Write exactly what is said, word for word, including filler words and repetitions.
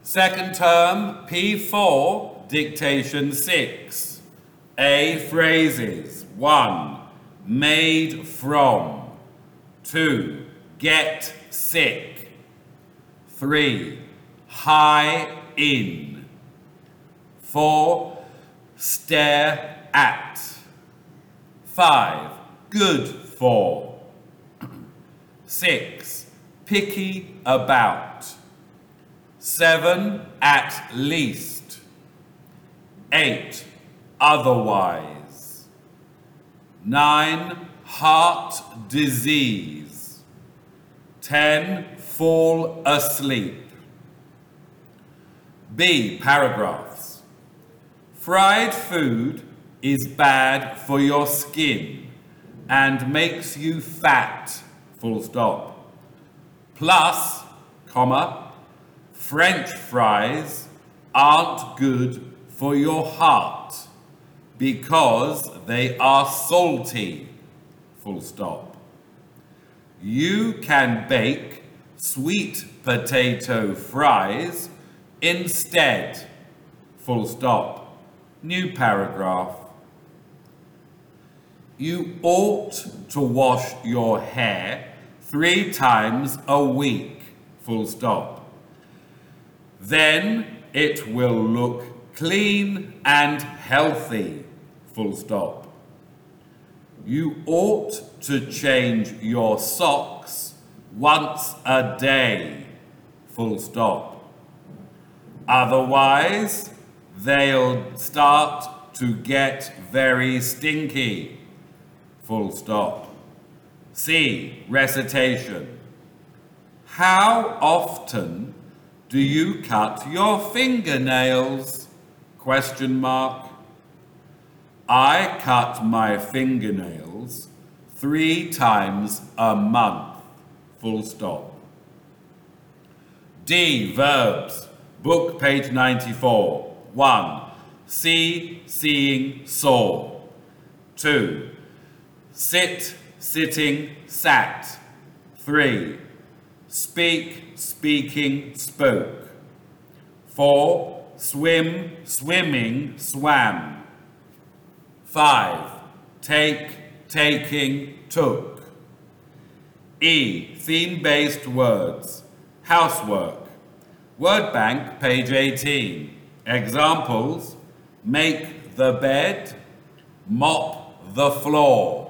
Second term, P four, dictation six. A phrases. One, made from. Two, get sick. Three, high in. Four, stare at. Five, good for. Six, picky about. Seven, at least. Eight, otherwise. Nine, heart disease. Ten, fall asleep. B, paragraphs. Fried food is bad for your skin and makes you fat, full stop. Plus, comma, French fries aren't good for your heart because they are salty, full stop. You can bake sweet potato fries instead, full stop. New paragraph. You ought to wash your hair three times a week, full stop. Then it will look clean and healthy, full stop. You ought to change your socks once a day, full stop. Otherwise, they'll start to get very stinky, full stop. C, recitation. How often do you cut your fingernails? Question mark. I cut my fingernails three times a month, full stop. D, verbs. Book, page ninety-four. One, see, seeing, saw. Two, sit, sitting, sat. Three, speak, speaking, spoke. Four, swim, swimming, swam. Five, take, taking, took. E, theme-based words. Housework. Word bank, page eighteen. Examples: make the bed, mop the floor.